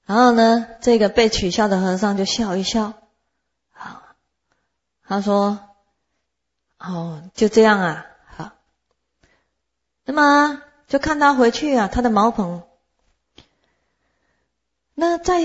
然后呢，这个被取笑的和尚就笑一笑，好，他说：“哦，就这样啊，好。”那么就看他回去啊，他的茅棚。那在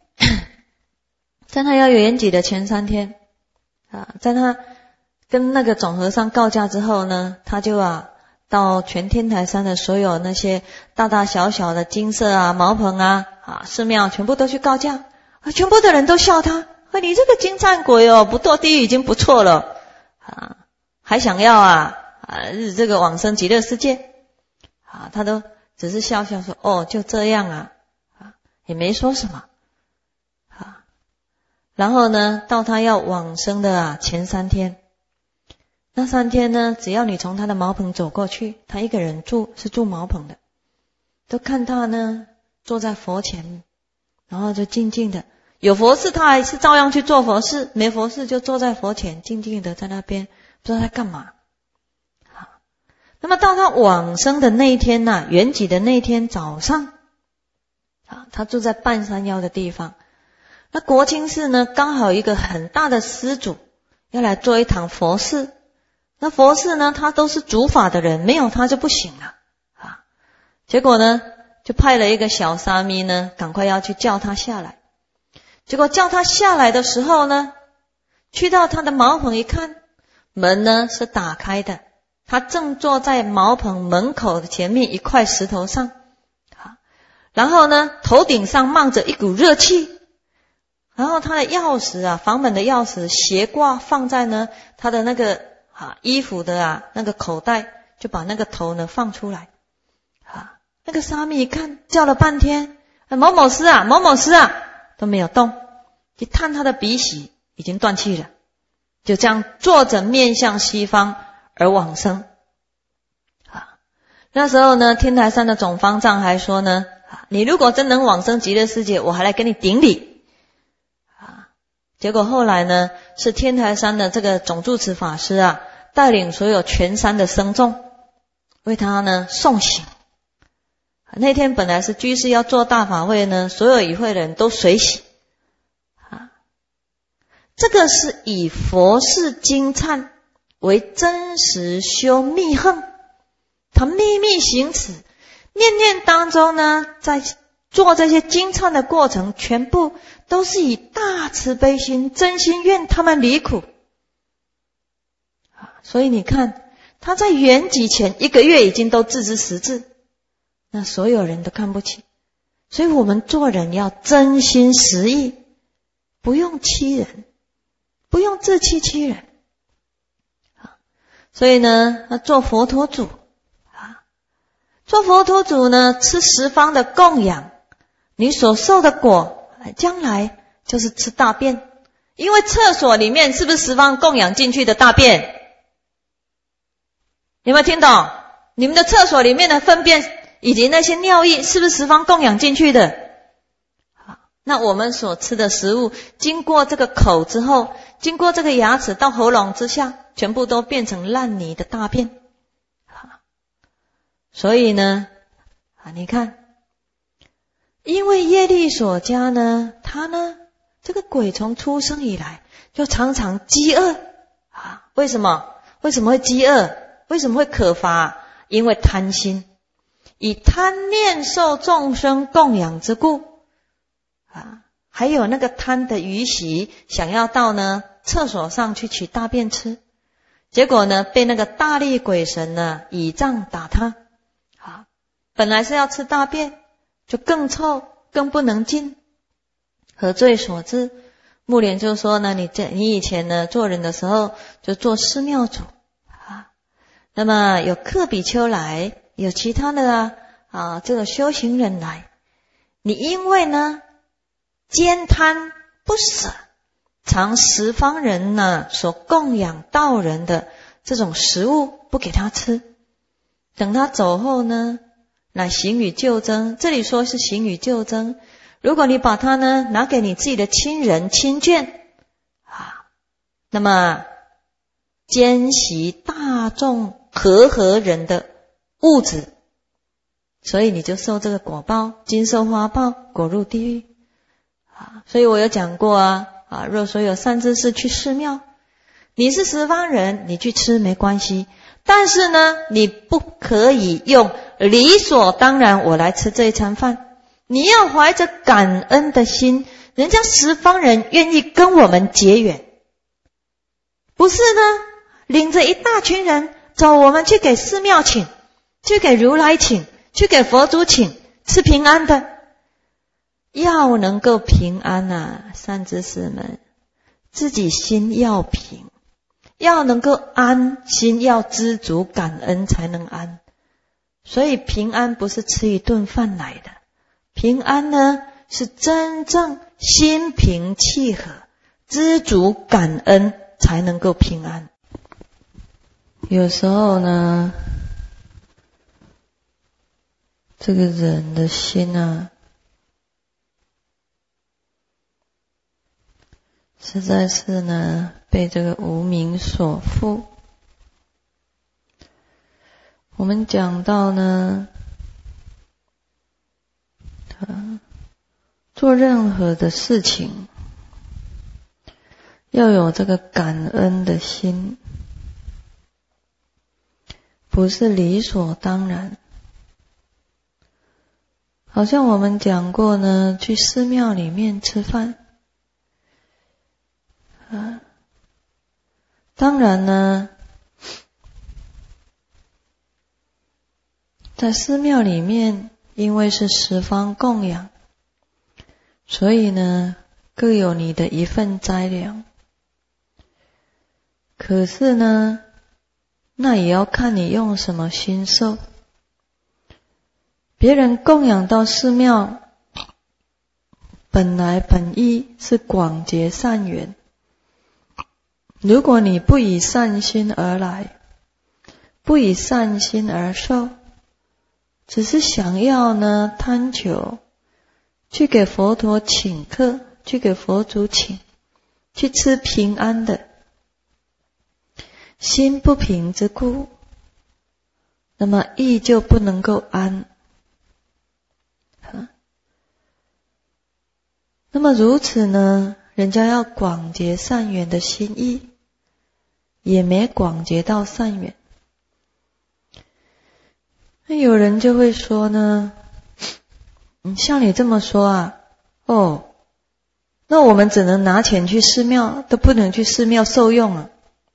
他要圆寂的前3天啊，在他跟那个总和尚告假之后呢，他就到全天台山的所有那些大大小小的精舍啊、茅棚啊、寺庙，全部都去告假，全部的人都笑他，说你这个金灿鬼哦，不堕地狱已经不错了还想要这个往生极乐世界他都只是笑笑说哦，就这样也没说什么然后呢，到他要往生的前3天，那3天呢，只要你从他的茅棚走过去，他一个人住，是住茅棚的，都看他呢坐在佛前，然后就静静的，有佛事他还是照样去做佛事，没佛事就坐在佛前静静的在那边，不知道在干嘛。那么到他往生的那一天圆寂的那一天早上他住在半山腰的地方，那国清寺呢刚好一个很大的施主要来做一堂佛事，那佛事呢他都是主法的人，没有他就不行了结果呢就派了一个小沙弥呢赶快要去叫他下来，结果叫他下来的时候呢，去到他的茅棚一看，门呢是打开的，他正坐在茅棚门口的前面一块石头上然后呢头顶上冒着一股热气，然后他的钥匙房门的钥匙斜挂放在呢他的那个衣服的那个口袋，就把那个头呢放出来那个沙弥一看，叫了半天某某师某某师都没有动，一探他的鼻息已经断气了，就这样坐着面向西方而往生那时候呢天台山的总方丈还说呢，你如果真能往生极乐世界，我还来给你顶礼结果后来呢，是天台山的这个总住持法师带领所有全山的僧众为他呢送行。那天本来是居士要做大法会呢，所有与会的人都随喜这个是以佛事精忏为真实修密行，他秘密行持，念念当中呢，在做这些精忏的过程，全部都是以大慈悲心，真心愿他们离苦所以你看他在圆寂前1个月已经都自知识字，那所有人都看不起，所以我们做人要真心实意，不用欺人，不用自欺欺人所以呢做佛陀主做佛陀主呢，吃十方的供养，你所受的果将来就是吃大便，因为厕所里面是不是十方供养进去的大便？有没有听懂？你们的厕所里面的粪便以及那些尿液是不是十方供养进去的？那我们所吃的食物经过这个口之后，经过这个牙齿到喉咙之下，全部都变成烂泥的大便所以呢你看因为业力所加呢，他呢这个鬼从出生以来就常常饥饿为什么会饥饿？为什么会渴乏？因为贪心，以贪念受众生供养之故还有那个贪的余习，想要到呢厕所上去取大便吃，结果呢被那个大力鬼神呢倚杖打他本来是要吃大便，就更臭更不能进，何罪所致？目连就说呢，你以前呢做人的时候就做寺庙主那么有克比丘来，有其他的这个修行人来，你因为呢兼贪不舍，常十方人呢所供养道人的这种食物不给他吃，等他走后呢乃行与救增，这里说是行与救增，如果你把它呢拿给你自己的亲人亲眷那么奸习大众和人的物质，所以你就受这个果报，今受花报，果入地狱所以我有讲过若说有善知识去寺庙，你是十方人，你去吃没关系，但是呢，你不可以用理所当然我来吃这一餐饭，你要怀着感恩的心，人家十方人愿意跟我们结缘，不是呢领着一大群人走，我们去给寺庙请，去给如来请，去给佛祖请，吃平安的。要能够平安善知识们，自己心要平，要能够安，心要知足感恩才能安。所以平安不是吃一顿饭来的，平安呢是真正心平气和，知足感恩才能够平安。有时候呢，这个人的心实在是呢被这个无明所缚。我们讲到呢做任何的事情要有这个感恩的心，不是理所当然。好像我们讲过呢，去寺庙里面吃饭当然呢在寺庙里面，因为是十方供养，所以呢各有你的一份斋粮。可是呢那也要看你用什么心受。别人供养到寺庙，本来本意是广结善缘，如果你不以善心而来，不以善心而受，只是想要呢贪求，去给佛陀请客，去给佛祖请，去吃平安的，心不平之故，那么意就不能够安。那么如此呢，人家要广结善缘的心意，也没广结到善缘。那有人就会说呢，像你这么说那我们只能拿钱去寺庙，都不能去寺庙受用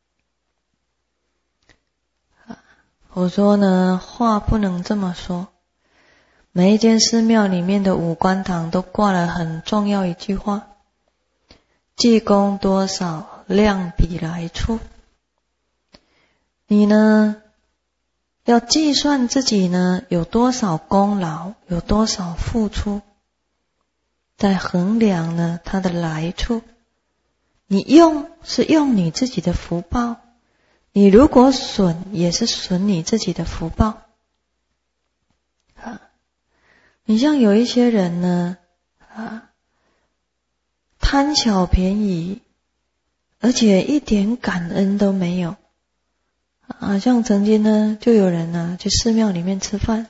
我说呢，话不能这么说。每一间寺庙里面的五官堂都挂了很重要一句话：济公多少，量比来处。你呢要计算自己呢有多少功劳，有多少付出，再衡量呢它的来处。你用是用你自己的福报，你如果损也是损你自己的福报。你像有一些人呢贪小便宜，而且一点感恩都没有像曾经呢就有人呢去寺庙里面吃饭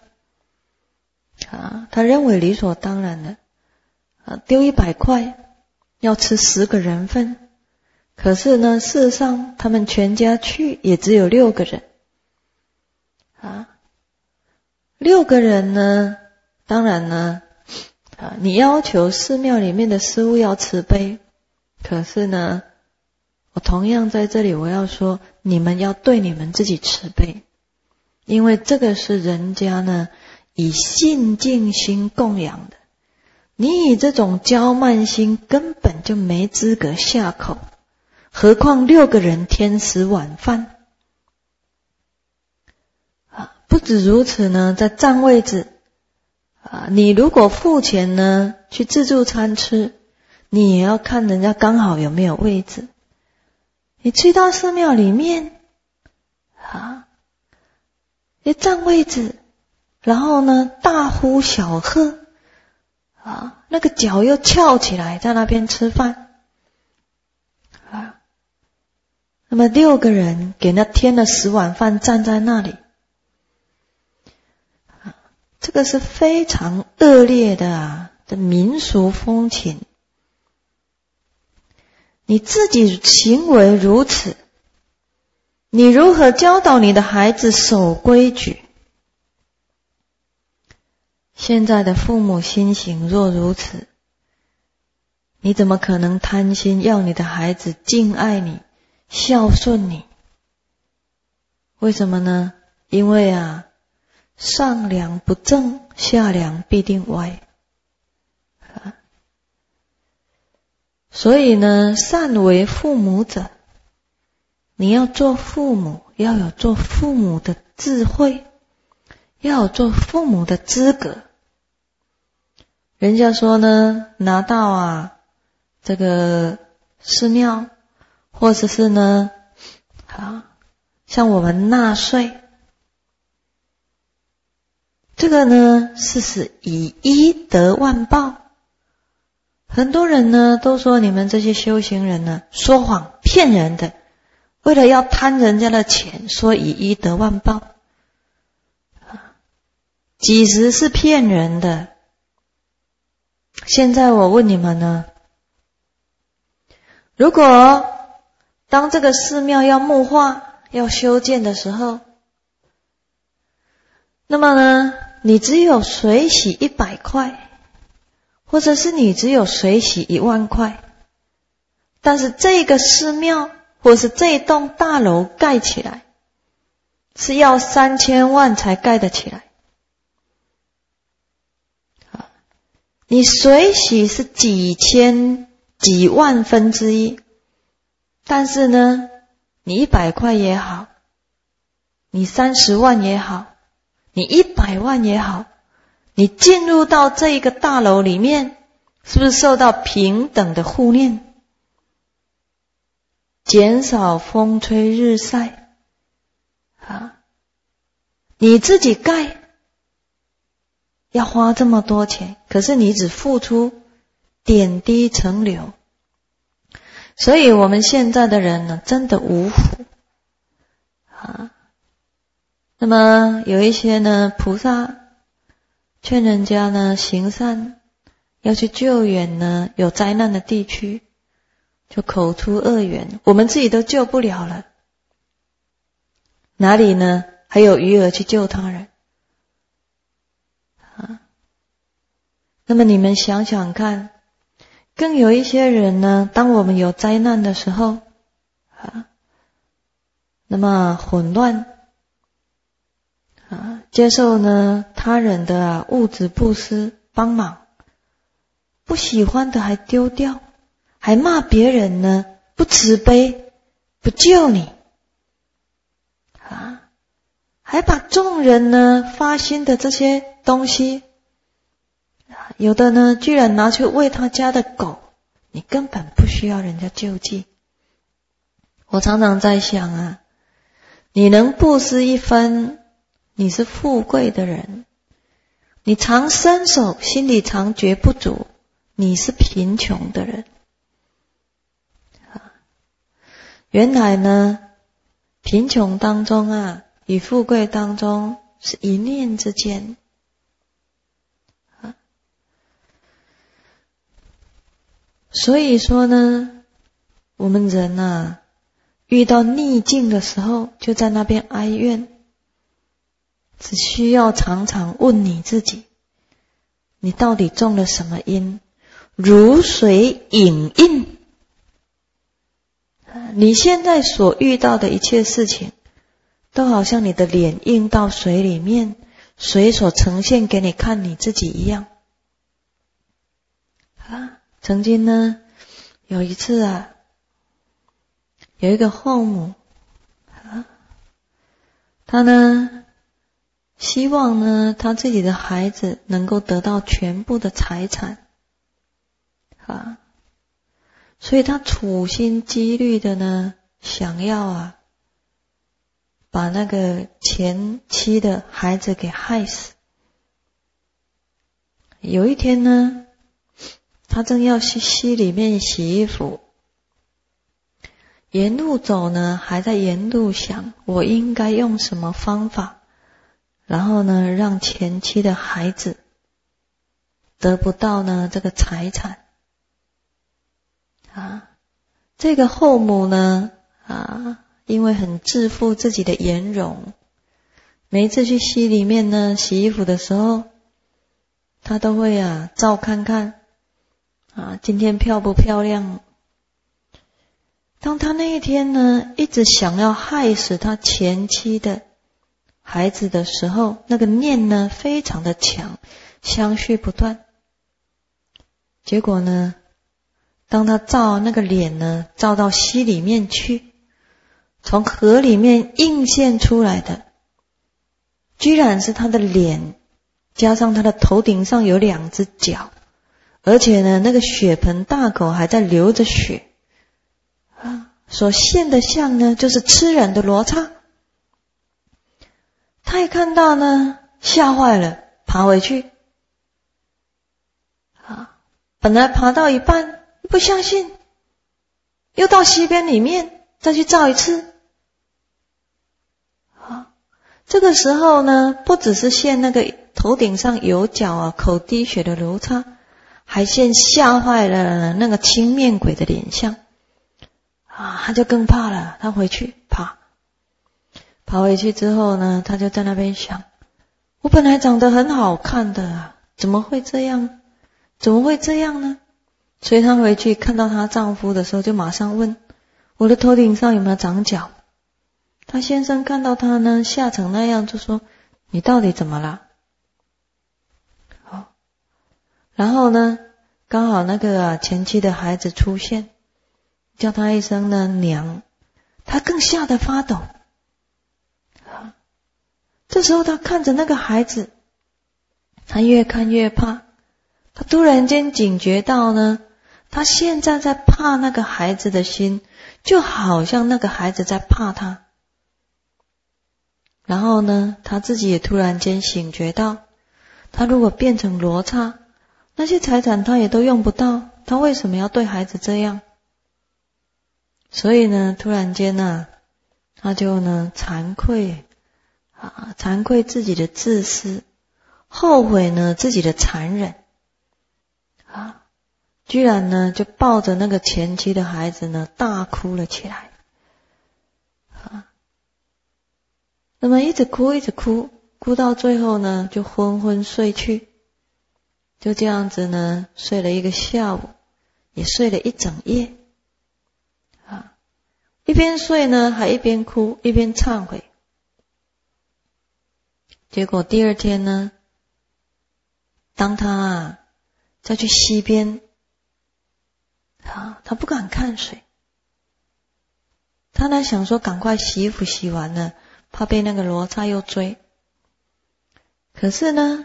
他认为理所当然的丢100块要吃10个人份，可是呢事实上他们全家去也只有6个人6个人呢，当然呢你要求寺庙里面的师父要慈悲，可是呢我同样在这里我要说，你们要对你们自己慈悲，因为这个是人家呢以信敬心供养的，你以这种骄慢心根本就没资格下口，何况6个人添10碗饭不止如此呢，在占位置你如果付钱呢去自助餐吃，你也要看人家刚好有没有位置。你去到寺庙里面你占位置，然后呢大呼小喝那个脚又翘起来在那边吃饭那么6个人给他添了10碗饭站在那里，这个是非常恶劣的民俗风情你自己行为如此，你如何教导你的孩子守规矩？现在的父母心行若如此，你怎么可能贪心要你的孩子敬爱你、孝顺你？为什么呢？因为上梁不正，下梁必定歪。所以呢，善为父母者，你要做父母，要有做父母的智慧，要有做父母的资格。人家说呢，拿到这个寺庙，或者是呢像我们纳税，这个呢是使以一得万报。很多人呢都说你们这些修行人呢说谎骗人的，为了要贪人家的钱，说以一得万报，几时是骗人的？现在我问你们呢，如果当这个寺庙要木化、要修建的时候，那么呢你只有水洗100块，或者是你只有水洗1万块，但是这个寺庙或是这栋大楼盖起来是要3000万才盖得起来。你水洗是几千几万分之一，但是呢你100块也好，你30万也好，你100万也好，你进入到这一个大楼里面，是不是受到平等的护念？减少风吹日晒你自己盖要花这么多钱，可是你只付出点滴成流。所以我们现在的人呢，真的无福那么有一些呢菩萨劝人家呢行善，要去救援呢有灾难的地区，就口出恶言，我们自己都救不了了，哪里呢还有余额去救他人那么你们想想看，更有一些人呢，当我们有灾难的时候那么混乱接受呢他人的物质布施帮忙，不喜欢的还丢掉，还骂别人呢不慈悲，不救你还把众人呢发心的这些东西，有的呢居然拿去喂他家的狗，你根本不需要人家救济。我常常在想你能布施一分，你是富贵的人；你常伸手，心里常觉不足，你是贫穷的人。原来呢，贫穷当中与富贵当中是一念之间。所以说呢，我们人遇到逆境的时候，就在那边哀怨，只需要常常问你自己，你到底种了什么因？如水影印。你现在所遇到的一切事情，都好像你的脸映到水里面，水所呈现给你看你自己一样。曾经呢，有一次有一个后母她呢希望呢她自己的孩子能够得到全部的财产所以她处心积虑的呢想要把那个前妻的孩子给害死。有一天呢，他正要去溪里面洗衣服，沿路走呢，还在沿路想我应该用什么方法，然后呢让前妻的孩子得不到呢这个财产这个后母呢因为很自负自己的颜容，每一次去溪里面呢洗衣服的时候，她都会照看看今天漂不漂亮。当她那一天呢一直想要害死她前妻的孩子的时候，那个念呢非常的强，相续不断。结果呢，当他照那个脸呢照到溪里面去，从河里面映现出来的居然是他的脸，加上他的头顶上有2只脚，而且呢那个血盆大口还在流着血所现的像呢就是吃人的罗刹。他一看到呢吓坏了，爬回去本来爬到一半不相信，又到溪边里面再去照一次。这个时候呢不只是现那个头顶上有角口滴血的罗刹，还现吓坏了那个青面鬼的脸相他就更怕了。他回去爬回去之后呢，他就在那边想，我本来长得很好看的怎么会这样？怎么会这样呢？所以她回去看到她丈夫的时候，就马上问，我的头顶上有没有长角？她先生看到她呢吓成那样，就说，你到底怎么了？然后呢刚好那个前妻的孩子出现，叫她一声呢娘，她更吓得发抖。这时候她看着那个孩子，她越看越怕。他突然间警觉到呢，他现在在怕那个孩子的心，就好像那个孩子在怕他。然后呢，他自己也突然间醒觉到，他如果变成罗刹，那些财产他也都用不到，他为什么要对孩子这样？所以呢，突然间他就呢惭愧自己的自私，后悔呢自己的残忍。居然呢就抱着那个前妻的孩子呢大哭了起来那么一直哭到最后呢就昏昏睡去，就这样子呢睡了一个下午，也睡了一整夜一边睡呢还一边哭，一边忏悔。结果第二天呢，当他再去溪边他不敢看水，他呢想说赶快洗衣服洗完了，怕被那个罗刹又追。可是呢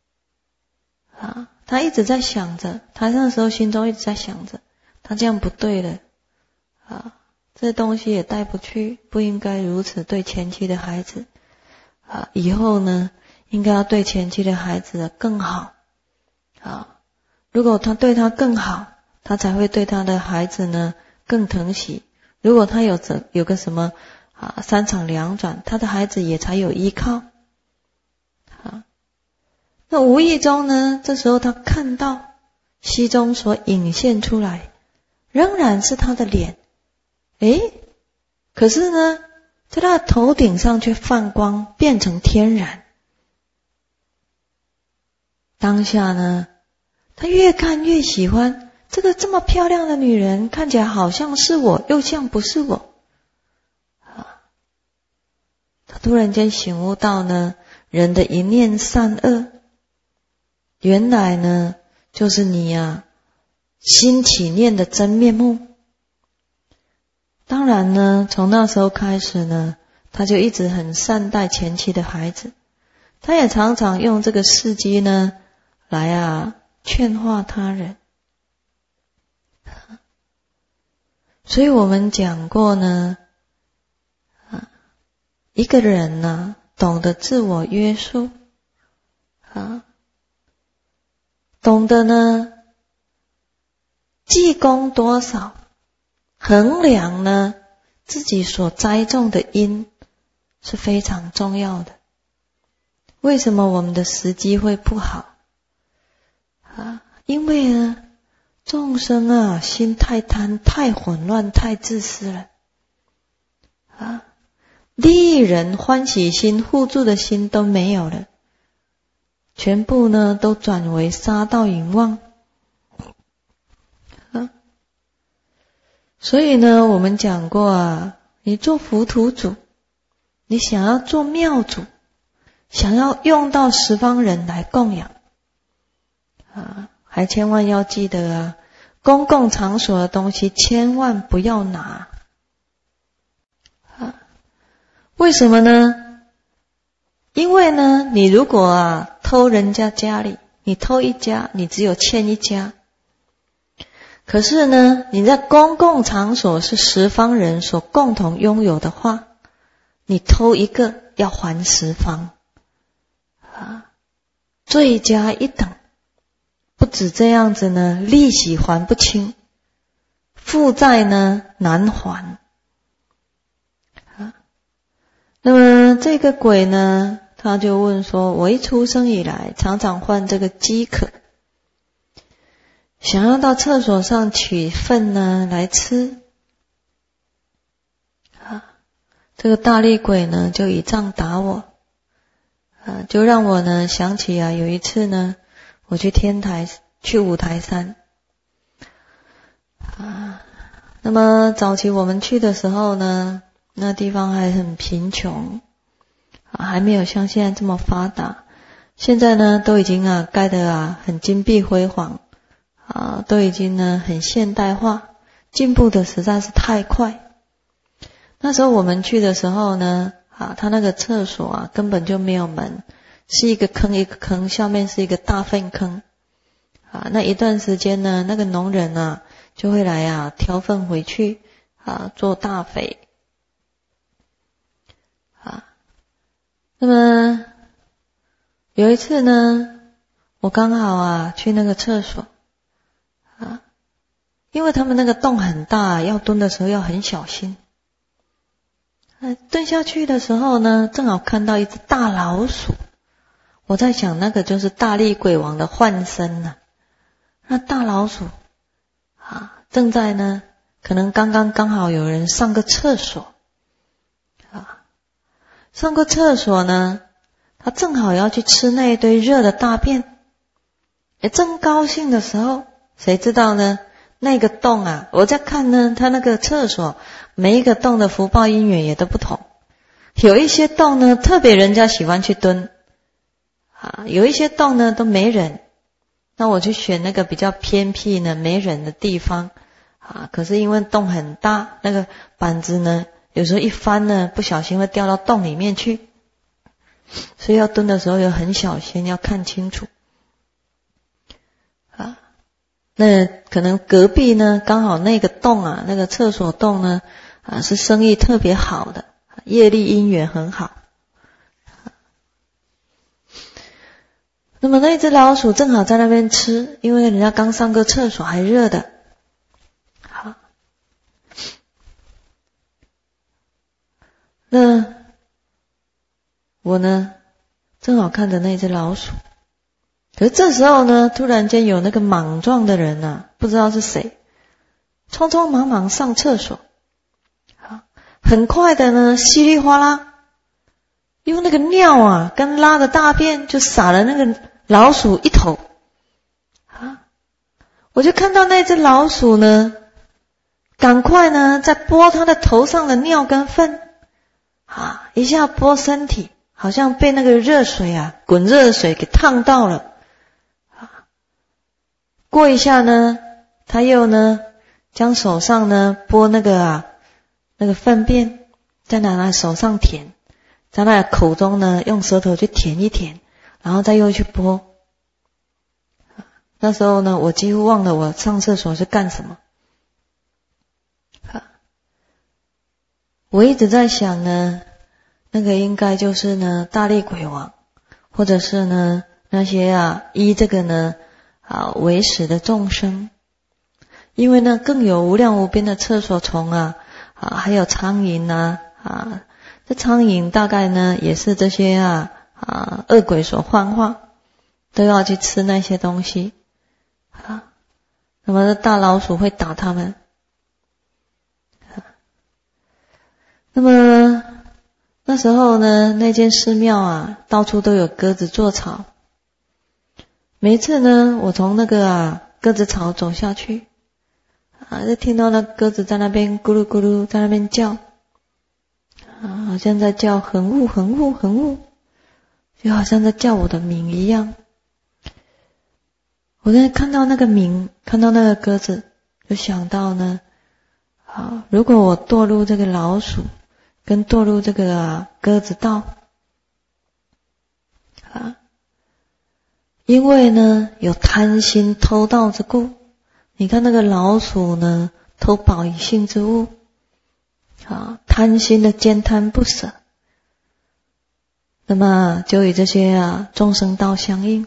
他一直在想着，他那时候心中一直在想着，他这样不对了这东西也带不去，不应该如此对前妻的孩子以后呢应该要对前妻的孩子更好如果他对他更好，他才会对他的孩子呢更疼惜。如果他有个什么三长两短，他的孩子也才有依靠那无意中呢，这时候他看到溪中所隐现出来仍然是他的脸，可是呢在他的头顶上却泛光，变成天然。当下呢他越看越喜欢，这个这么漂亮的女人看起来好像是我，又像不是我他突然间醒悟到呢，人的一念善恶原来呢就是你心起念的真面目。当然呢从那时候开始呢，他就一直很善待前妻的孩子，他也常常用这个事迹呢来劝化他人。所以我们讲过呢一个人呢懂得自我约束懂得呢积功多少，衡量呢自己所栽种的因是非常重要的。为什么我们的时机会不好因为呢众生啊，心太贪，太混乱，太自私了啊！利人欢喜心、互助的心都没有了，全部呢都转为杀盗淫妄啊！所以呢，我们讲过啊，你做佛土主，你想要做庙主，想要用到十方人来供养啊，还千万要记得啊，公共场所的东西千万不要拿啊！为什么呢？因为呢，你如果啊偷人家家里，你偷一家，你只有欠一家。可是呢，你在公共场所是十方人所共同拥有的话，你偷一个要还十方啊，罪加一等。不止这样子呢，利息还不清，负债呢难还啊。那么这个鬼呢，他就问说，我一出生以来常常患这个饥渴，想要到厕所上取粪呢来吃啊。这个大力鬼呢就以杖打我啊，就让我呢想起啊，有一次呢我去五台山啊。那么早期我们去的时候呢，那地方还很贫穷啊，还没有像现在这么发达。现在呢都已经啊盖得啊很金碧辉煌啊，都已经呢很现代化，进步的实在是太快。那时候我们去的时候呢啊，他那个厕所啊根本就没有门，是一个坑一个坑，下面是一个大粪坑啊。那一段时间呢，那个农人啊就会来啊挑粪回去啊做大肥啊。那么有一次呢，我刚好啊去那个厕所啊，因为他们那个洞很大，要蹲的时候要很小心。蹲下去的时候呢，正好看到一只大老鼠。我在想，那个就是大力鬼王的幻身啊。那大老鼠啊，正在呢，可能刚好有人上个厕所啊，上个厕所呢，他正好要去吃那一堆热的大便。正高兴的时候，谁知道呢？那个洞啊，我在看呢，他那个厕所每一个洞的福报因缘也都不同。有一些洞呢，特别人家喜欢去蹲啊，有一些洞呢都没人。那我就选那个比较偏僻呢没人的地方啊。可是因为洞很大，那个板子呢，有时候一翻呢，不小心会掉到洞里面去，所以要蹲的时候要很小心，要看清楚啊。那可能隔壁呢，刚好那个洞啊，那个厕所洞呢啊，是生意特别好的，业力因缘很好。那么那只老鼠正好在那边吃，因为人家刚上个厕所还热的。好，那我呢正好看着那只老鼠。可是这时候呢，突然间有那个莽撞的人啊，不知道是谁，匆匆忙忙上厕所，很快的呢，稀里哗啦，用那个尿啊跟拉的大便就洒了那个老鼠一头啊！我就看到那只老鼠呢，赶快呢在拨它的头上的尿跟粪啊，一下拨身体，好像被那个热水啊滚热水给烫到了。过一下呢，他又呢将手上呢拨那个粪便，再拿来手上舔，在那口中呢用舌头去舔一舔，然后再又去拨。那时候呢，我几乎忘了我上厕所是干什么。我一直在想呢，那个应该就是呢大力鬼王，或者是呢那些啊依这个呢为食的众生。因为呢更有无量无边的厕所虫啊还有苍蝇啊这苍蝇大概呢也是这些恶鬼所幻化，都要去吃那些东西那么这大老鼠会打它们。那么那时候呢，那间寺庙啊，到处都有鸽子做巢。每一次呢，我从那个鸽子巢走下去，就听到那鸽子在那边咕噜咕噜在那边叫，好像在叫很雾很雾很雾，就好像在叫我的名一样。我在看到那个名，看到那个鸽子，就想到呢，如果我堕入这个老鼠，跟堕入这个鸽子道，因为呢有贪心偷盗之故。你看那个老鼠呢，偷宝以性之物，贪心的兼贪不舍，那么就与这些众生道相应。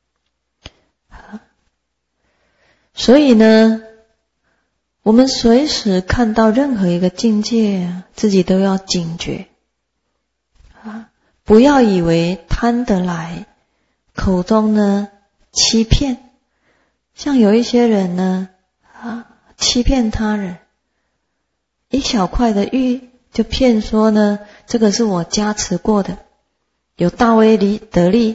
所以呢，我们随时看到任何一个境界，自己都要警觉，不要以为贪得来，口中呢欺骗。像有一些人呢，欺骗他人，一小块的玉就骗说呢，这个是我加持过的，有大威力得力，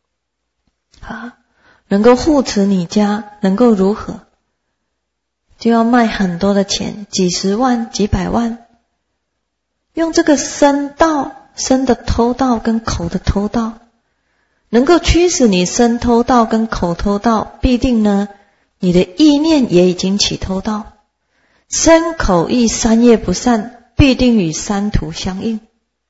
能够护持你家，能够如何，就要卖很多的钱，几十万几百万，用这个身的偷盗跟口的偷盗，能够驱使你身偷盗跟口偷盗，必定呢你的意念也已经起偷盗，身口意三业不善，必定与三途相应。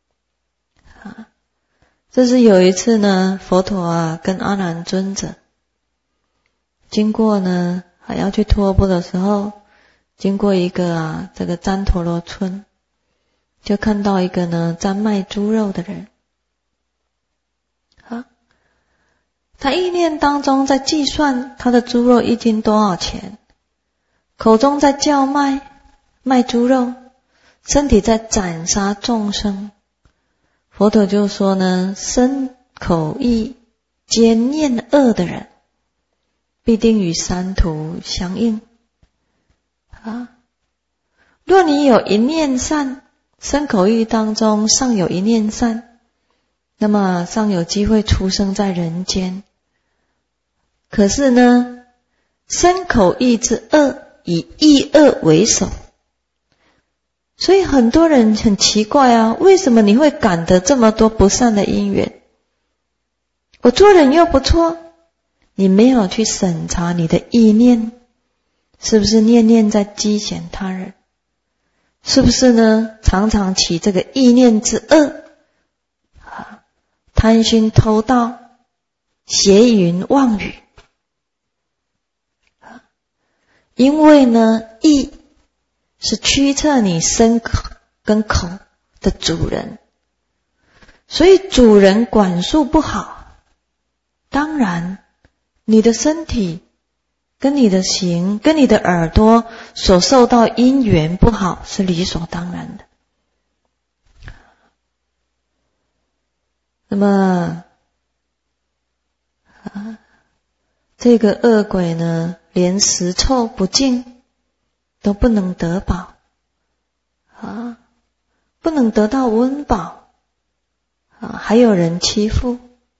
这是有一次呢，佛陀跟阿难尊者经过呢要去托钵的时候，经过一个这个旃陀罗村，就看到一个呢在卖猪肉的人。他意念当中在计算他的猪肉一斤多少钱，口中在叫卖猪肉，身体在斩杀众生。佛陀就说呢，身口意皆念恶的人，必定与三途相应。若你有一念善，身口意当中尚有一念善，那么尚有机会出生在人间。可是呢，身口意之恶，以意恶为首。所以很多人很奇怪为什么你会感得这么多不善的因缘？我做人又不错，你没有去审查你的意念，是不是念念在讥嫌他人？是不是呢常常起这个意念之恶，贪心偷盗，邪淫妄语？因为呢意是驱策你身跟口的主人，所以主人管束不好，当然你的身体跟你的行跟你的耳朵所受到因缘不好，是理所当然的。那么这个恶鬼呢，连食臭不净都不能得饱，不能得到温饱，还有人欺负。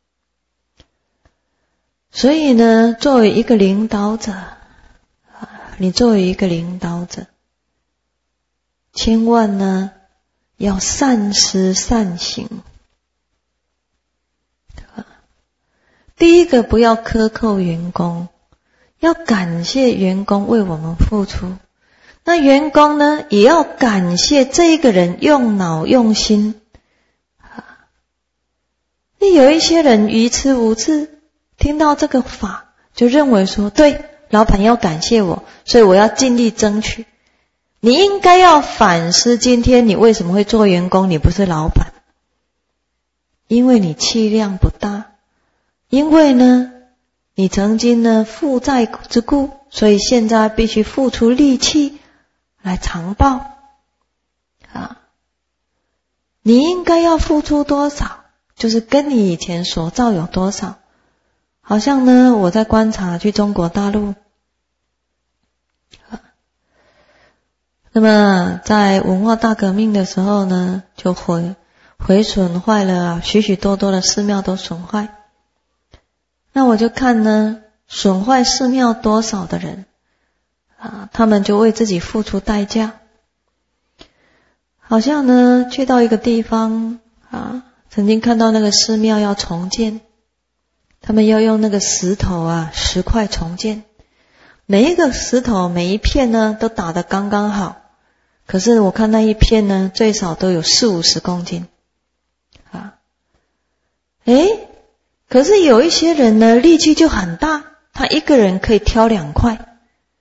所以呢，作为一个领导者，你作为一个领导者，千万呢要善思善行。第一个，不要克扣员工，要感谢员工为我们付出。那员工呢，也要感谢这一个人用脑用心。那有一些人愚痴无知，听到这个法就认为说，对，老板要感谢我，所以我要尽力争取。你应该要反思，今天你为什么会做员工，你不是老板？因为你气量不大，因为呢你曾经呢负债之故，所以现在必须付出力气来偿报。你应该要付出多少，就是跟你以前所造有多少。好像呢我在观察去中国大陆， 那么在文化大革命的时候呢，就毁损坏了许许多多的寺庙都损坏。那我就看呢，损坏寺庙多少的人他们就为自己付出代价。好像呢去到一个地方曾经看到那个寺庙要重建，他们要用那个石头石块重建，每一个石头每一片呢都打得刚刚好，可是我看那一片呢最少都有40-50公斤可是有一些人呢力气就很大，他一个人可以挑2块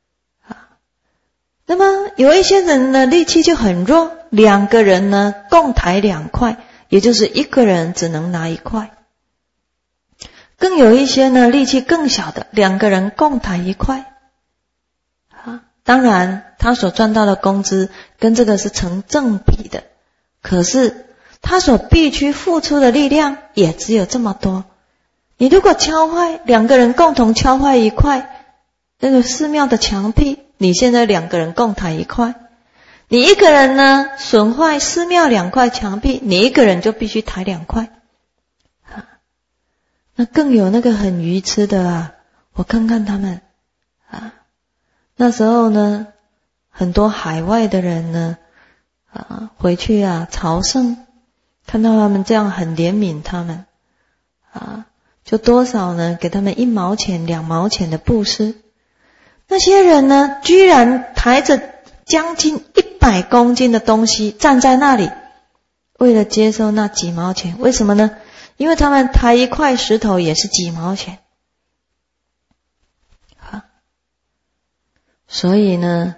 那么有一些人呢力气就很弱，2个人呢共抬2块，也就是一个人只能拿1块。更有一些呢力气更小的，2个人共抬1块当然他所赚到的工资跟这个是成正比的，可是他所必须付出的力量也只有这么多。你如果敲坏，2个人共同敲坏1块那个寺庙的墙壁，你现在2个人共抬1块，你一个人呢损坏寺庙2块墙壁，你一个人就必须抬2块那更有那个很愚痴的我看看他们那时候呢很多海外的人呢回去朝圣，看到他们这样很怜悯他们就多少呢给他们1毛钱2毛钱的布施。那些人呢居然抬着将近100公斤的东西站在那里，为了接受那几毛钱。为什么呢？因为他们抬1块石头也是几毛钱所以呢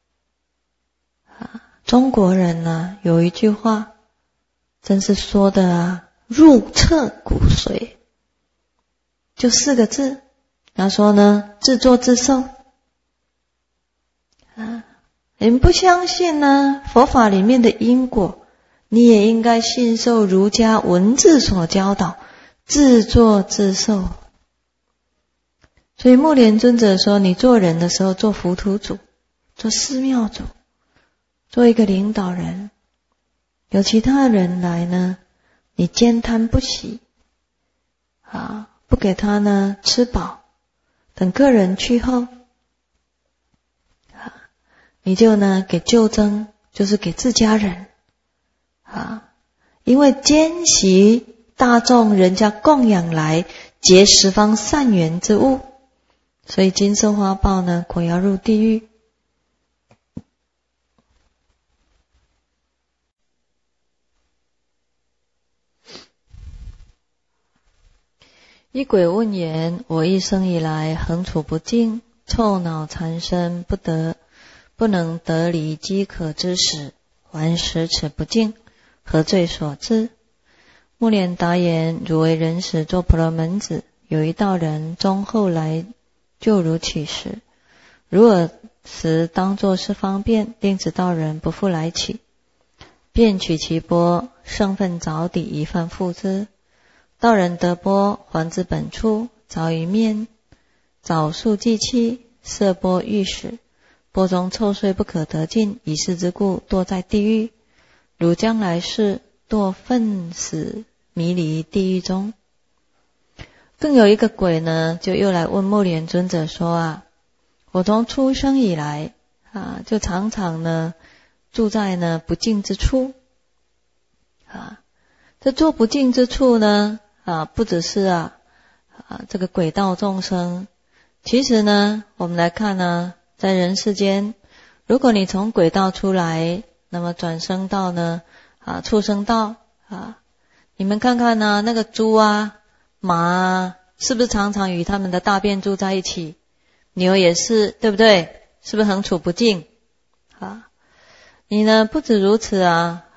中国人呢有一句话真是说的入彻骨髓，就4个字，他说呢自作自受你们不相信呢佛法里面的因果，你也应该信受儒家文字所教导，自作自受。所以目连尊者说，你做人的时候做浮屠主，做寺庙主，做一个领导人，有其他人来呢你兼贪不息不给他呢吃饱，等客人去后你就呢给旧僧，就是给自家人因为兼习大众人家供养来结十方善缘之物，所以今生花报呢果要入地狱。一鬼问言：我一生以来恒处不净，臭恼缠身，不能得离饥渴之时，还使此不净，何罪所致？目连答言：汝为人时做婆罗门子，有一道人终后来就如乞食，如尔时当作是方便，令此道人不复来乞，便取其钵，盛分凿底一饭付之。道人得钵，还至本处，凿一面，枣树祭器，设钵欲食，钵中臭秽不可得尽，以是之故堕在地狱。汝将来世堕粪死迷离地狱中。更有一个鬼呢，就又来问目连尊者说我从出生以来就常常呢住在呢不净之处这做不净之处呢不只是这个鬼道众生，其实呢我们来看呢，在人世间，如果你从鬼道出来，那么转生到呢畜生道你们看看呢那个猪马是不是常常与他们的大便住在一起？牛也是，对不对？是不是恒处不净你呢不止如此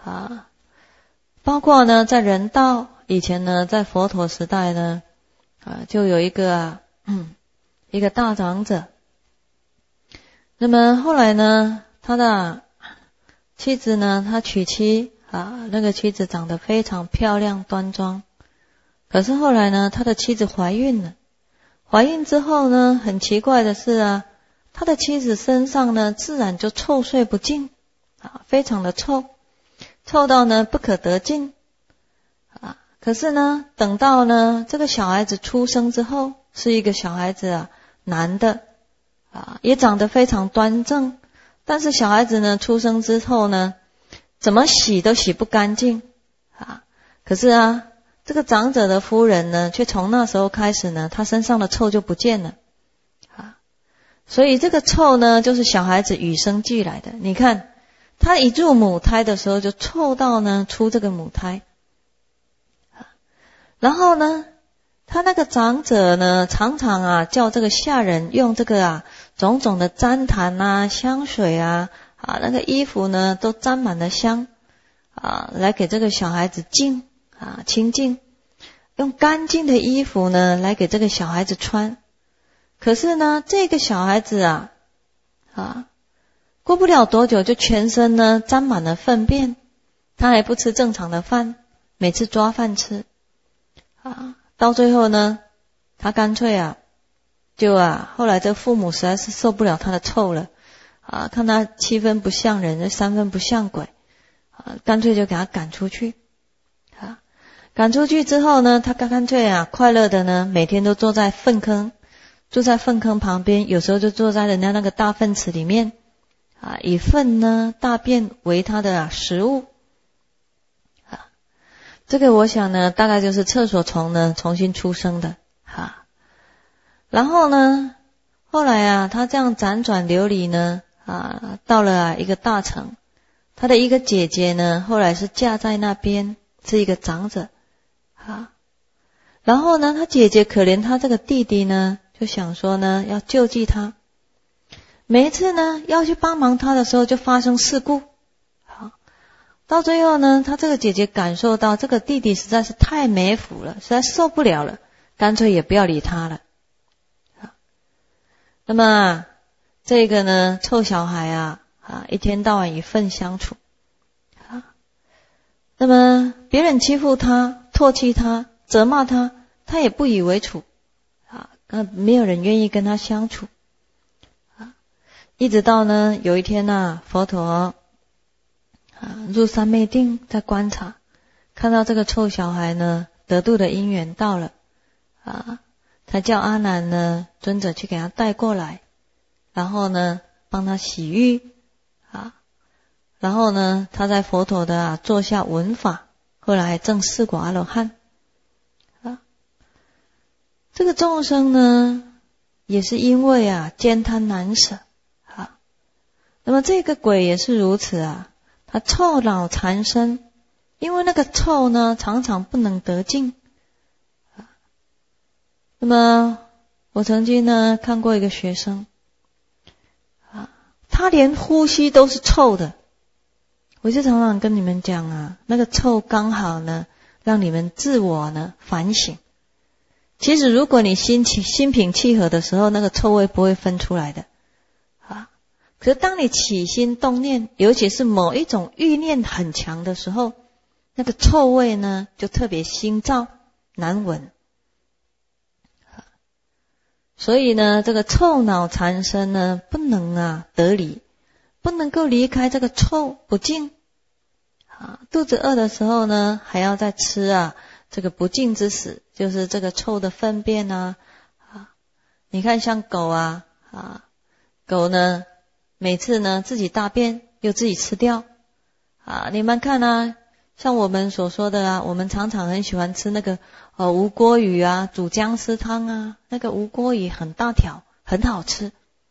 包括呢在人道，以前呢在佛陀时代呢就有一个一个大长者，那么后来呢他的妻子呢他娶妻那个妻子长得非常漂亮端庄，可是后来呢他的妻子怀孕了，怀孕之后呢很奇怪的是他的妻子身上呢自然就臭秽不净非常的臭，臭到呢不可得进可是呢等到呢这个小孩子出生之后，是一个小孩子男的也长得非常端正，但是小孩子呢出生之后呢，怎么洗都洗不干净可是这个长者的夫人呢，却从那时候开始呢，她身上的臭就不见了所以这个臭呢，就是小孩子与生俱来的。你看，他一入母胎的时候就臭到呢出这个母胎然后呢，他那个长者呢，常常叫这个下人用这个种种的旃檀香水那个衣服呢都沾满了香来给这个小孩子净清净，用干净的衣服呢来给这个小孩子穿。可是呢，这个小孩子过不了多久就全身呢沾满了粪便，他还不吃正常的饭，每次抓饭吃到最后呢，他干脆就后来这父母实在是受不了他的臭了看他7分不像人，3分不像鬼干脆就给他赶出去赶出去之后呢，他干脆快乐的呢每天都坐在粪坑旁边，有时候就坐在人家那个大粪池里面以粪呢大便为他的食物这个我想呢大概就是厕所虫呢重新出生的然后呢后来他这样辗转流离呢到了一个大城，他的一个姐姐呢后来是嫁在那边，是一个长者然后呢他姐姐可怜他这个弟弟呢，就想说呢要救济他，每一次呢要去帮忙他的时候就发生事故到最后呢，他这个姐姐感受到这个弟弟实在是太没福了，实在受不了了，干脆也不要理他了那么这个呢臭小孩一天到晚与粪相处那么别人欺负他，唾弃他，责骂他，他也不以为处没有人愿意跟他相处一直到呢有一天佛陀入三昧定，在观察，看到这个臭小孩呢得度的因缘到了他叫阿难呢尊者去给他带过来，然后呢帮他洗浴然后呢他在佛陀的座下闻法，后来还证四果阿罗汉这个众生呢也是因为坚贪难舍那么这个鬼也是如此他臭恼缠身，因为那个臭呢常常不能得净那么我曾经呢看过一个学生他连呼吸都是臭的，我就常常跟你们讲那个臭刚好呢让你们自我呢反省。其实如果你心平气和的时候，那个臭味不会分出来的可是当你起心动念，尤其是某一种欲念很强的时候，那个臭味呢就特别腥燥难闻所以呢这个臭恼缠身呢不能得离，不能够离开这个臭不净肚子饿的时候呢还要再吃这个不净之食，就是这个臭的粪便你看像狗狗呢每次呢自己大便又自己吃掉你们看像我们所说的我们常常很喜欢吃那个无锅鱼煮姜丝汤那个无锅鱼很大条，很好吃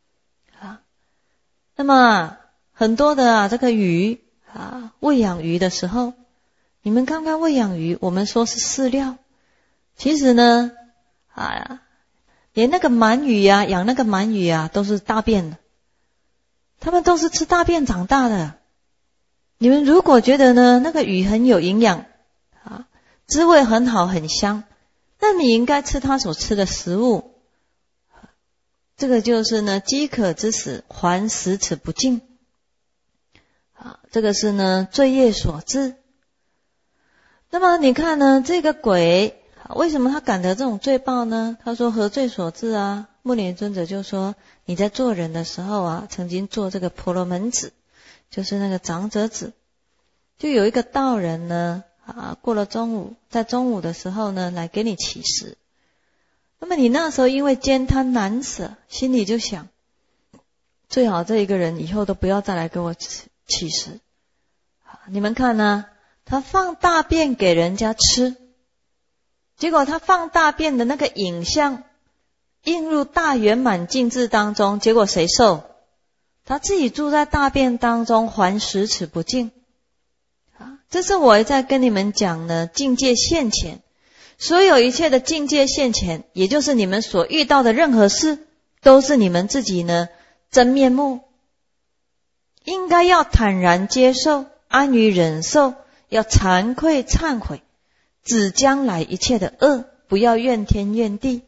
那么很多的这个鱼喂养鱼的时候，你们看看喂养鱼，我们说是饲料，其实呢连那个鳗鱼养那个鳗鱼都是大便的，他们都是吃大便长大的。你们如果觉得呢那个鱼很有营养滋味很好很香，那你应该吃它所吃的食物这个就是呢饥渴之时还食此不净这个是呢罪业所致。那么你看呢这个鬼为什么他感得这种罪报呢？他说何罪所致目连尊者就说，你在做人的时候曾经做这个婆罗门子， 就是那个长者子。就有一个道人呢，过了中午，在中午的时候呢，来给你乞食。那么你那时候因为兼贪难舍，心里就想，最好这一个人以后都不要再来给我乞食。你们看呢，他放大便给人家吃，结果他放大便的那个影像映入大圆满净智当中，结果谁受？他自己住在大便当中，还10尺不净。这是我在跟你们讲的境界现前，所有一切的境界现前，也就是你们所遇到的任何事，都是你们自己呢真面目，应该要坦然接受，安于忍受，要惭愧忏悔，指将来一切的恶，不要怨天怨地。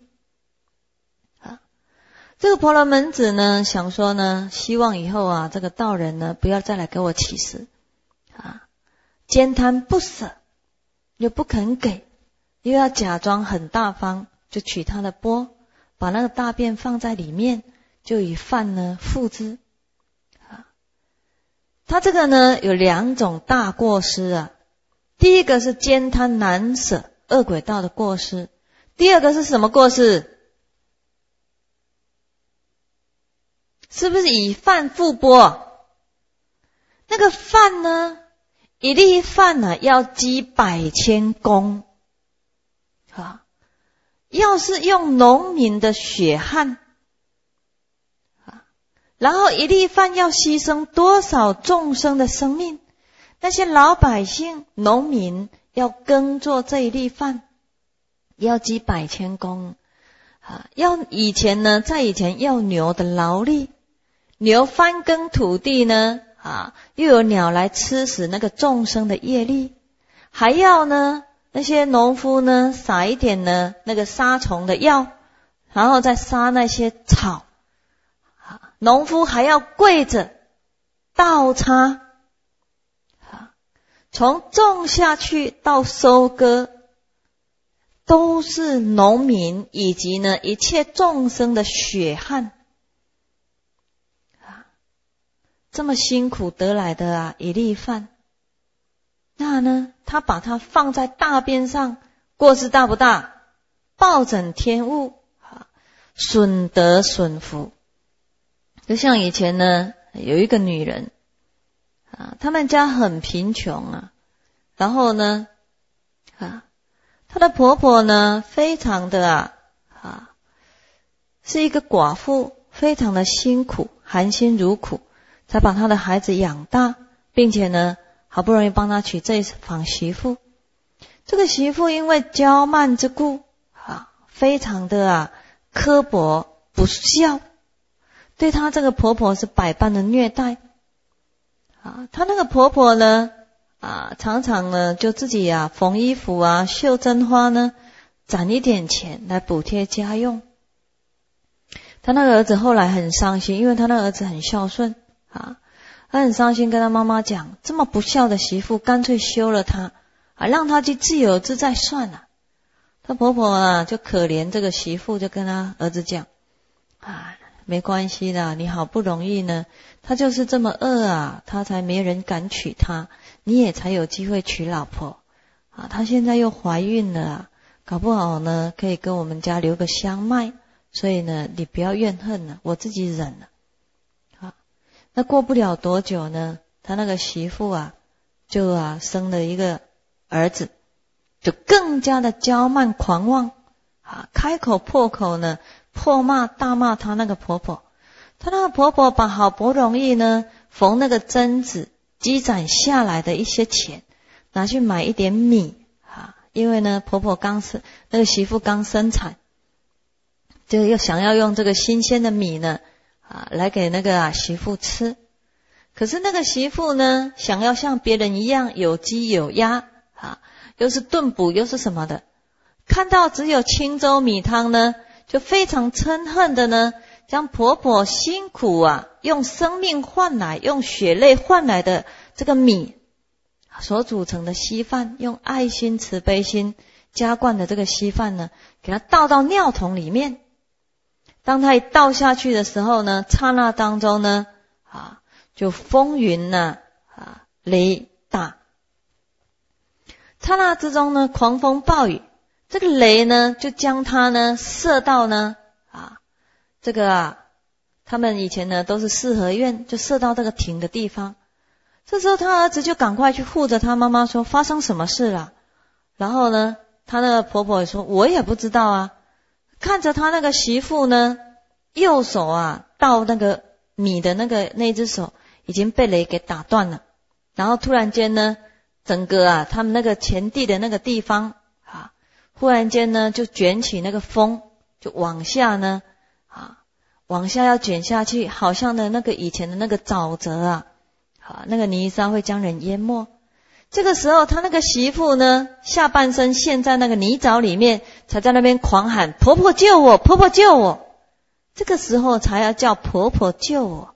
这个婆罗门子呢，想说呢，希望以后这个道人呢，不要再来给我乞食兼贪不舍，又不肯给，又要假装很大方，就取他的钵，把那个大便放在里面，就以饭呢付之。他这个呢有2种大过失第一个是兼贪难舍，恶鬼道的过失。第二个是什么过失？是不是以饭付钵？那个饭呢，一粒饭呢要积100千功要是用农民的血汗然后一粒饭要牺牲多少众生的生命？那些老百姓、农民要耕作这一粒饭，要积100千功要以前呢，在以前要牛的劳力，牛翻耕土地呢又有鸟来吃死那个众生的业力，还要呢那些农夫呢撒一点呢那个杀虫的药，然后再杀那些草，农夫还要跪着倒插，从种下去到收割，都是农民以及呢一切众生的血汗这么辛苦得来的一粒饭，那呢他把它放在大便上，过失大不大？暴整天物损德损福。就像以前呢有一个女人他们家很贫穷然后呢她的婆婆呢非常的是一个寡妇，非常的辛苦，含辛茹苦才把她的孩子养大，并且呢好不容易帮她娶这一房媳妇。这个媳妇因为骄慢之故非常的刻薄不孝，对她这个婆婆是百般的虐待她那个婆婆呢常常呢就自己缝衣服绣针花呢，攒一点钱来补贴家用。她那个儿子后来很伤心，因为她那个儿子很孝顺他很伤心，跟他妈妈讲，这么不孝的媳妇，干脆休了她让她去自由自在算了。她婆婆就可怜这个媳妇，就跟她儿子讲没关系的，你好不容易呢，她就是这么恶她才没人敢娶她，你也才有机会娶老婆她现在又怀孕了搞不好呢可以跟我们家留个香脉，所以呢你不要怨恨了，我自己忍了那过不了多久呢，他那个媳妇就生了一个儿子，就更加的骄慢狂妄开口破口呢破骂大骂他那个婆婆。他那个婆婆把好不容易呢缝那个针子积攒下来的一些钱拿去买一点米因为呢婆婆那个媳妇刚生产，就又想要用这个新鲜的米呢来给那个媳妇吃。可是那个媳妇呢想要像别人一样有鸡有鸭又是炖补又是什么的，看到只有清粥米汤呢，就非常嗔恨的呢将婆婆辛苦用生命换来，用血泪换来的这个米所组成的稀饭，用爱心慈悲心加灌的这个稀饭呢，给它倒到尿桶里面。当它一倒下去的时候呢，刹那当中呢就风云呢雷大，刹那之中呢狂风暴雨，这个雷呢就将他呢射到呢他们以前呢都是四合院，就射到这个亭的地方。这时候他儿子就赶快去护着他妈妈说发生什么事了。然后呢他那个婆婆也说我也不知道啊，看着他那个媳妇呢右手倒那个米的那只手已经被雷给打断了，然后突然间呢整个他们那个前地的那个地方忽然间呢就卷起那个风，就往下呢往下要卷下去，好像的那个以前的那个沼泽那个泥沙会将人淹没。这个时候他那个媳妇呢下半身陷在那个泥沼里面，才在那边狂喊婆婆救我，婆婆救我。这个时候才要叫婆婆救我。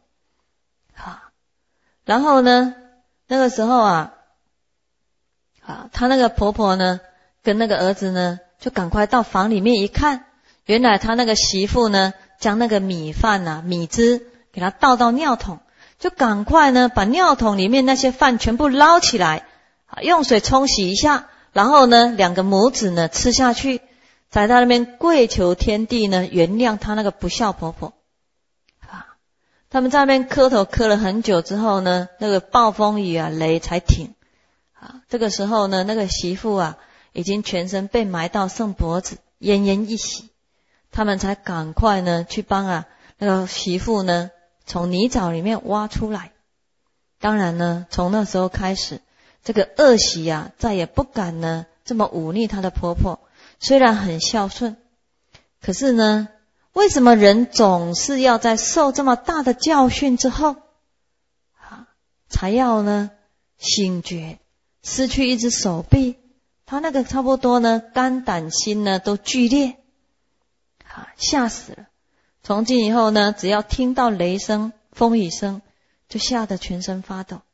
然后呢那个时候他那个婆婆呢跟那个儿子呢就赶快到房里面一看，原来他那个媳妇呢将那个米饭米汁给他倒到尿桶，就赶快呢把尿桶里面那些饭全部捞起来，用水冲洗一下，然后呢两个母子呢吃下去，在他那边跪求天地呢原谅他那个不孝婆婆。他们在那边磕头磕了很久之后呢，那个暴风雨雷才停。这个时候呢那个媳妇已经全身被埋到圣脖子，奄奄一息。他们才赶快呢去帮那个媳妇呢从泥沼里面挖出来。当然呢从那时候开始，这个恶媳再也不敢呢这么忤逆她的婆婆，虽然很孝顺，可是呢为什么人总是要在受这么大的教训之后才要呢醒觉，失去一只手臂，他那个差不多呢肝胆心呢都剧烈吓死了。从今以后呢只要听到雷声风雨声就吓得全身发抖。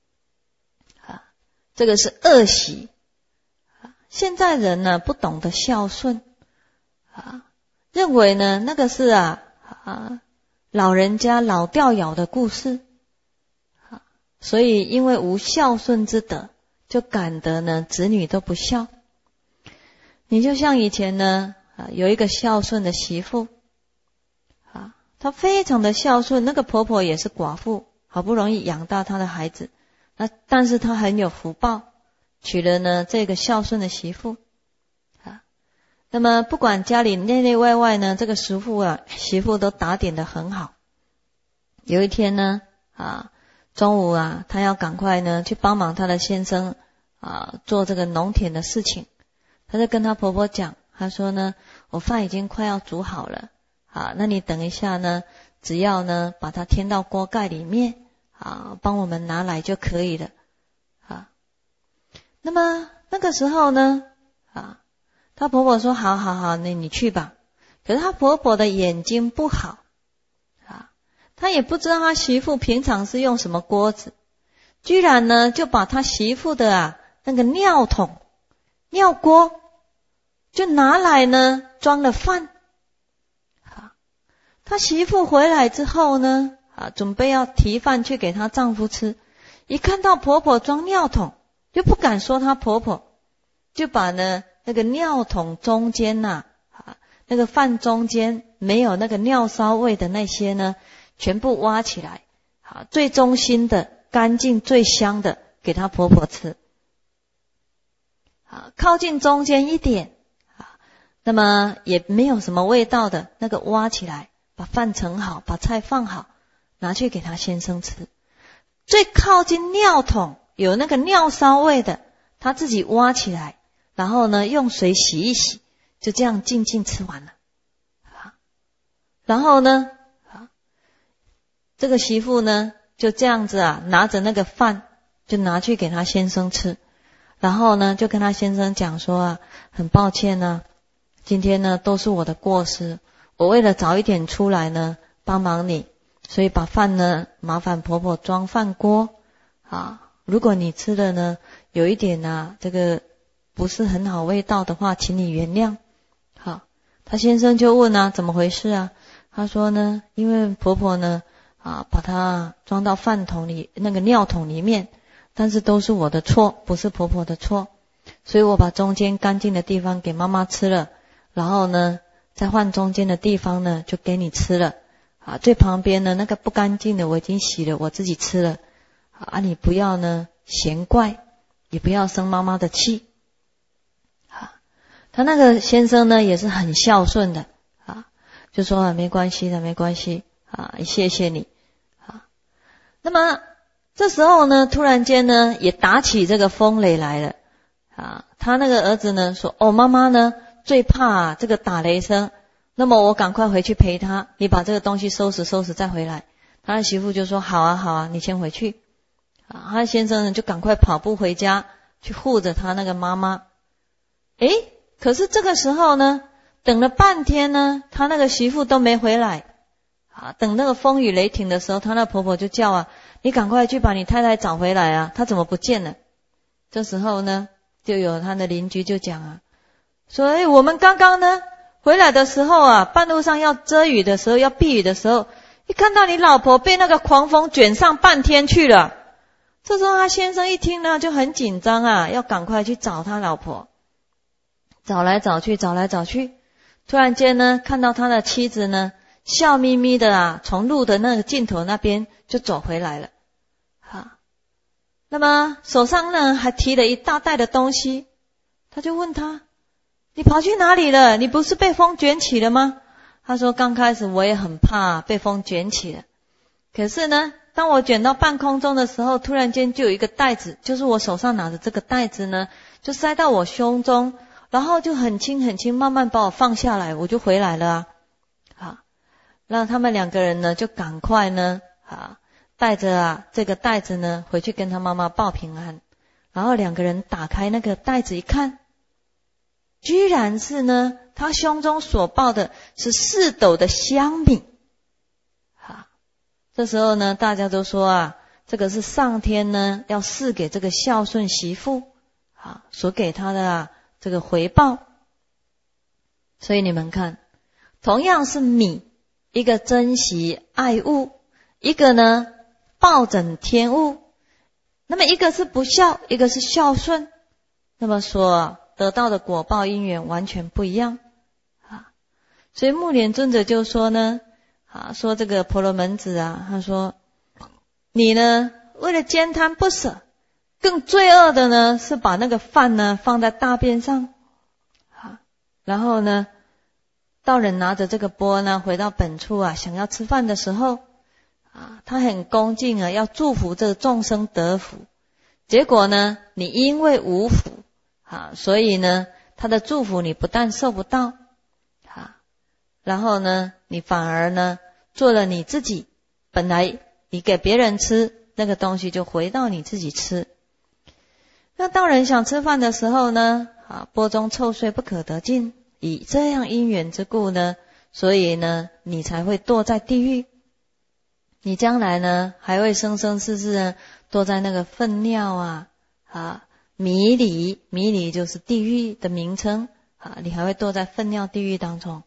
这个是恶习。现在人呢不懂得孝顺认为呢那个是老人家老掉牙的故事所以因为无孝顺之德，就感得呢子女都不孝。你就像以前呢有一个孝顺的媳妇她非常的孝顺，那个婆婆也是寡妇，好不容易养大她的孩子，但是她很有福报，娶了呢这个孝顺的媳妇那么不管家里内内外外呢，这个媳妇都打点得很好。有一天呢中午她要赶快呢去帮忙她的先生做这个农田的事情。她就跟她婆婆讲，她说呢我饭已经快要煮好了那你等一下呢只要呢把它添到锅盖里面帮我们拿来就可以了那么那个时候呢她婆婆说好好好，那你去吧。可是她婆婆的眼睛不好她也不知道她媳妇平常是用什么锅子，居然呢就把她媳妇的那个尿桶尿锅就拿来呢装了饭她媳妇回来之后呢准备要提饭去给她丈夫吃，一看到婆婆装尿桶就不敢说她婆婆，就把呢那个尿桶中间那个饭中间没有那个尿骚味的那些呢全部挖起来最中心的干净最香的给她婆婆吃靠近中间一点那么也没有什么味道的那个挖起来，把饭盛好，把菜放好，拿去给她先生吃。最靠近尿桶有那个尿骚味的，她自己挖起来，然后呢用水洗一洗，就这样静静吃完了然后呢这个媳妇呢就这样子拿着那个饭就拿去给她先生吃，然后呢就跟她先生讲说很抱歉今天呢都是我的过失，我为了早一点出来呢帮忙你，所以把饭呢麻烦婆婆装饭锅如果你吃了呢有一点这个不是很好味道的话，请你原谅。他先生就问怎么回事他说呢因为婆婆呢把它装到饭桶里，那个尿桶里面，但是都是我的错，不是婆婆的错，所以我把中间干净的地方给妈妈吃了，然后呢再换中间的地方呢就给你吃了最旁边呢那个不干净的我已经洗了，我自己吃了你不要呢嫌怪，也不要生妈妈的气他那个先生呢也是很孝顺的就说没关系的，没关系谢谢你那么这时候呢突然间呢也打起这个风雷来了他那个儿子呢说妈妈呢最怕这个打雷声，那么我赶快回去陪他，你把这个东西收拾收拾再回来。他的媳妇就说好啊你先回去他的先生呢就赶快跑步回家去护着他那个妈妈可是这个时候呢等了半天呢他那个媳妇都没回来等那个风雨雷霆的时候，他那婆婆就叫你赶快去把你太太找回来她怎么不见了？这时候呢就有他的邻居就讲说我们刚刚呢回来的时候半路上要遮雨的时候，要避雨的时候，一看到你老婆被那个狂风卷上半天去了。这时候他先生一听呢就很紧张要赶快去找他老婆，找来找去，突然间呢看到他的妻子呢笑眯眯的从路的那个尽头那边就走回来了那么手上呢还提了一大袋的东西，他就问他你跑去哪里了？你不是被风卷起了吗？他说刚开始我也很怕被风卷起了，可是呢当我卷到半空中的时候，突然间就有一个袋子，就是我手上拿着这个袋子呢就塞到我胸中，然后就很轻很轻慢慢把我放下来，我就回来了让他们两个人呢就赶快呢带着这个袋子呢回去跟他妈妈报平安。然后两个人打开那个袋子一看，居然是呢他胸中所抱的是4斗的香米这时候呢大家都说这个是上天呢要赐给这个孝顺媳妇所给他的这个回报。所以你们看，同样是米，一个珍惜爱物，一个呢暴枕天物，那么一个是不孝，一个是孝顺，那么所得到的果报因缘完全不一样所以目连尊者就说呢说这个婆罗门子他说你呢为了悭贪不舍，更罪恶的呢是把那个饭呢放在大便上然后呢道人拿着这个钵呢回到本处想要吃饭的时候他很恭敬要祝福这个众生得福，结果呢你因为无福所以呢他的祝福你不但受不到然后呢你反而呢做了你自己本来你给别人吃那个东西就回到你自己吃。那道人想吃饭的时候呢钵中臭碎不可得尽，以这样因缘之故呢，所以呢你才会堕在地狱，你将来呢还会生生世世呢堕在那个粪尿迷离就是地狱的名称你还会堕在粪尿地狱当中。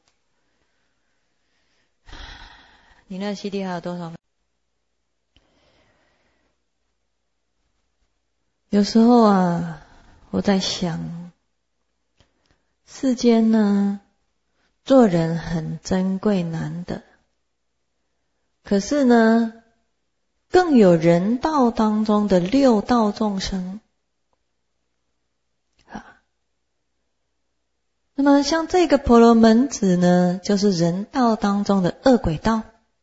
你那 CD 还有多少分？有时候我在想，世间呢做人很珍贵难得，可是呢更有人道当中的六道众生那么像这个婆罗门子呢就是人道当中的恶鬼道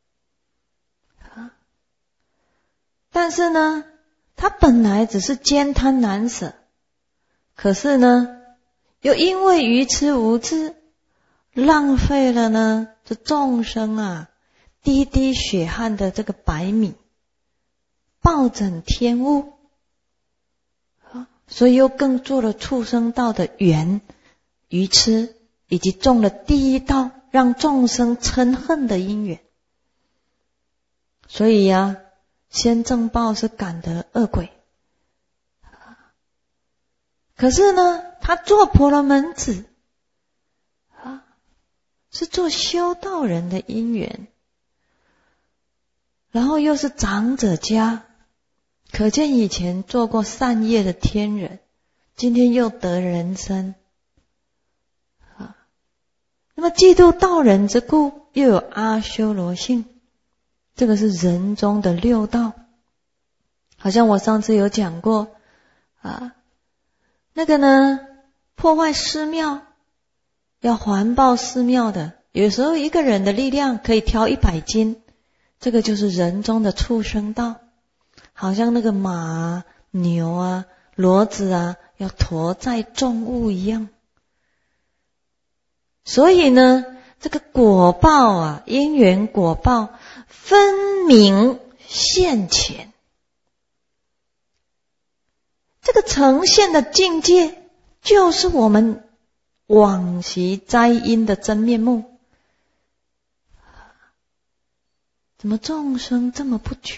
但是呢他本来只是悭贪难舍，可是呢又因为愚痴无知，浪费了呢这众生滴滴血汗的这个白米，暴枕天物所以又更做了畜生道的缘愚痴，以及中了第一道让众生嗔恨的因缘。所以先正报是感得恶鬼，可是呢他做婆罗门子是做修道人的因缘然后又是长者家，可见以前做过善业的天人，今天又得人身。那么嫉妒道人之故，又有阿修罗性，这个是人中的六道。好像我上次有讲过那个呢，破坏寺庙要环抱寺庙的，有时候一个人的力量可以挑100斤，这个就是人中的畜生道。好像那个马啊、牛啊、骡子啊，要驮载重物一样。所以呢，这个果报因缘果报分明现前，这个呈现的境界就是我们往昔灾因的真面目。怎么众生这么不觉？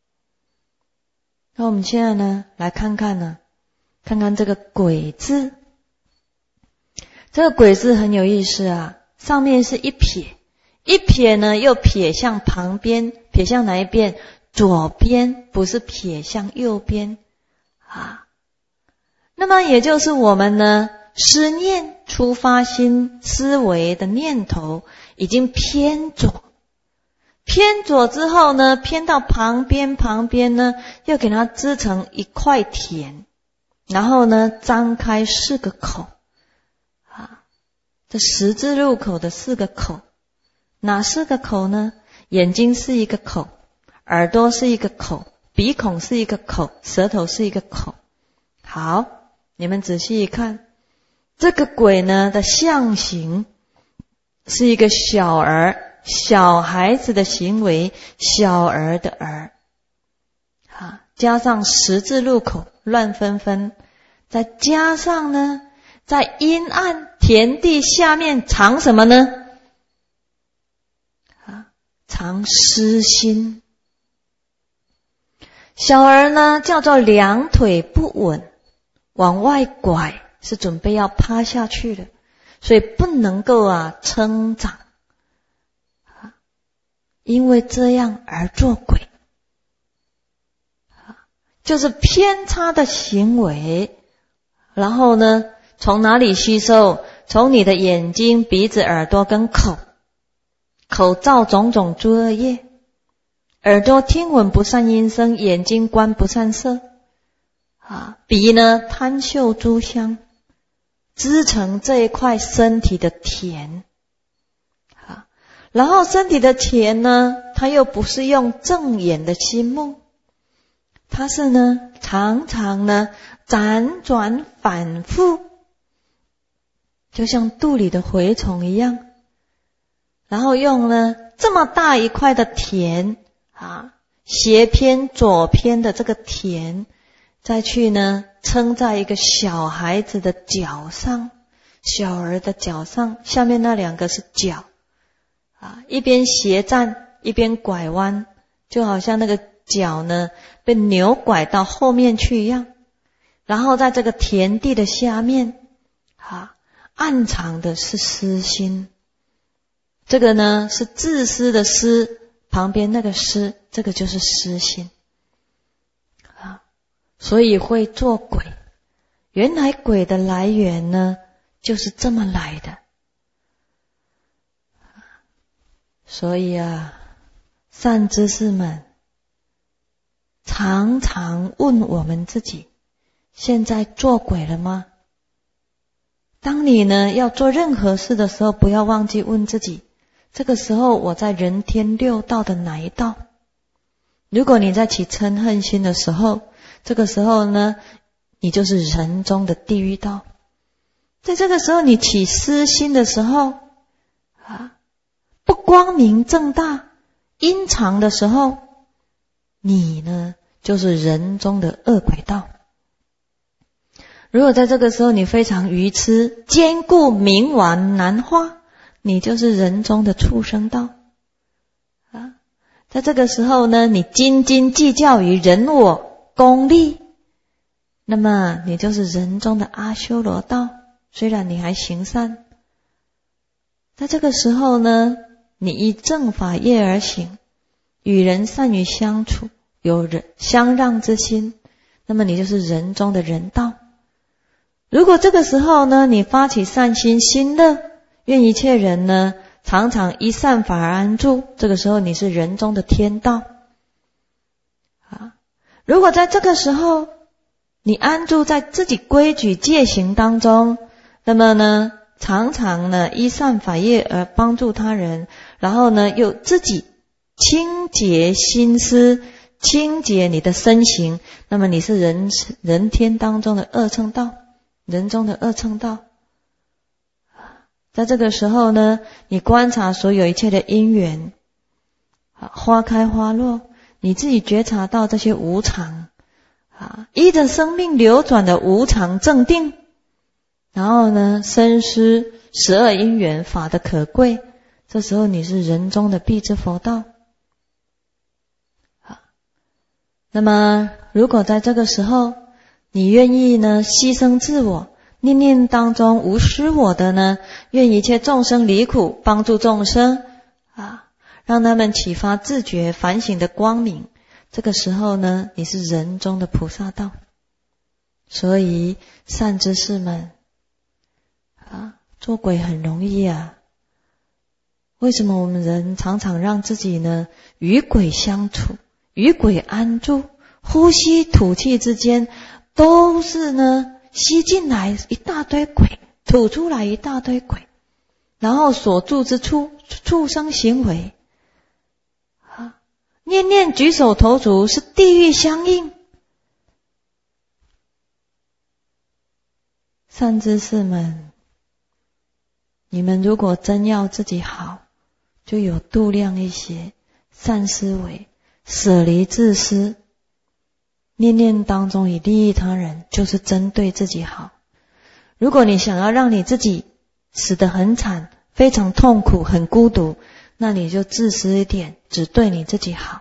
那我们现在呢，来看看这个鬼字。这个鬼字很有意思上面是一撇，一撇呢又撇向旁边，撇向哪一边？左边，不是撇向右边那么也就是我们呢，思念出发心思维的念头已经偏左，偏左之后呢，偏到旁边呢又给它织成一块田，然后呢张开4个口这十字路口的4个口，哪4个口呢？眼睛是一个口，耳朵是一个口，鼻孔是一个口，舌头是一个口。好，你们仔细一看，这个鬼呢的象形是一个小儿，小孩子的行为，小儿的儿加上十字路口乱纷纷，再加上呢在阴暗田地下面藏什么呢？藏私心。小儿呢叫做两腿不稳，往外拐，是准备要趴下去的，所以不能够撑长因为这样而做鬼就是偏差的行为。然后呢从哪里吸收？从你的眼睛、鼻子、耳朵跟口。口造种种诸恶业，耳朵听闻不善音声，眼睛观不善色鼻呢贪嗅诸香，织成这一块身体的田然后身体的田呢，它又不是用正眼的心目，它是呢常常呢辗转反复，就像肚里的蛔虫一样。然后用呢这么大一块的田斜偏左偏的这个田，再去呢撑在一个小孩子的脚上，小儿的脚上，下面那2个是脚一边斜站一边拐弯，就好像那个脚呢被扭拐到后面去一样。然后在这个田地的下面暗藏的是私心，这个呢是自私的私，旁边那个私，这个就是私心所以会做鬼。原来鬼的来源呢就是这么来的。所以善知识们常常问我们自己，现在做鬼了吗？当你呢要做任何事的时候，不要忘记问自己，这个时候我在人天六道的哪一道？如果你在起嗔恨心的时候，这个时候呢你就是人中的地狱道。在这个时候你起私心的时候不光明正大阴藏的时候，你呢就是人中的恶鬼道。如果在这个时候你非常愚痴，坚固冥顽难化，你就是人中的畜生道在这个时候呢，你斤斤计较于人我功利，那么你就是人中的阿修罗道，虽然你还行善。在这个时候呢，你依正法业而行， 与人善于相处，有人相让之心，那么你就是人中的人道。如果这个时候呢，你发起善心，心乐，愿一切人呢常常依善法而安住，这个时候你是人中的天道。如果在这个时候你安住在自己规矩戒行当中，那么呢常常呢依善法业而帮助他人，然后呢又自己清洁心思，清洁你的身形，那么你是人天当中的二乘道，人中的二乘道。在这个时候呢，你观察所有一切的因缘，花开花落，你自己觉察到这些无常，依着生命流转的无常正定，然后呢深思12因缘法的可贵，这时候你是人中的必知佛道。那么如果在这个时候你愿意呢牺牲自我，念念当中无失我的呢，愿一切众生离苦，帮助众生让他们启发自觉反省的光明，这个时候呢你是人中的菩萨道。所以善知识们做鬼很容易为什么我们人常常让自己呢与鬼相处，与鬼安住，呼吸吐气之间都是呢吸进来一大堆鬼，吐出来一大堆鬼，然后所住之处畜生行为念念举手投足是地狱相应。善知识们，你们如果真要自己好，就有度量一些善思维，舍离自私，念念当中以利益他人，就是针对自己好。如果你想要让你自己死得很惨，非常痛苦，很孤独，那你就自私一点，只对你自己好。